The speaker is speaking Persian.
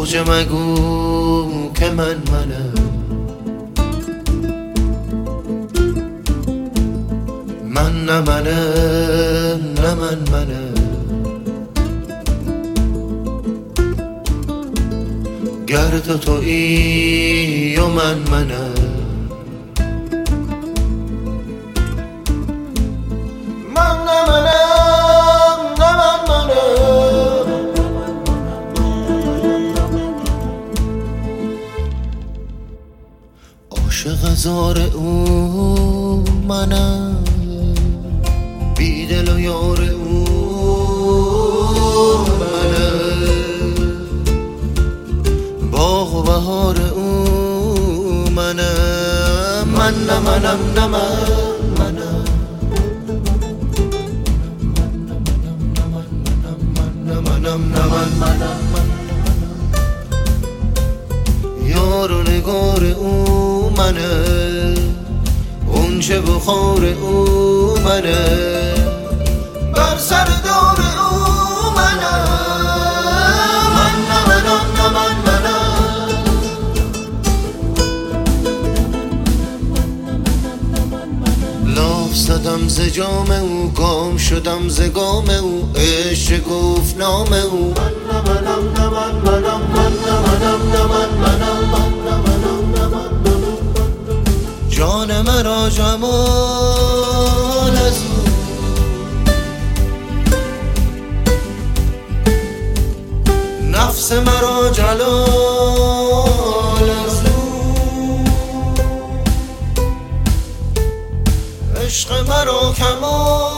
موج مگو که منم من نه منم نه منم گر تو تویی و منم عاشق هزار او منم بی دل و یار او منم باغ و بهار او منم من نه منم نه منم یار و نگار او منه اون چه بخار او منه بر سر دار او منه من نه منم نه منم لاف زدم ز جام او گام شدم ز گام او عشق گفت نام او من نه منم نه منم من نه منم نه منم جان مرا جمال از او نفس مرا جلال از او عشق مرا کمال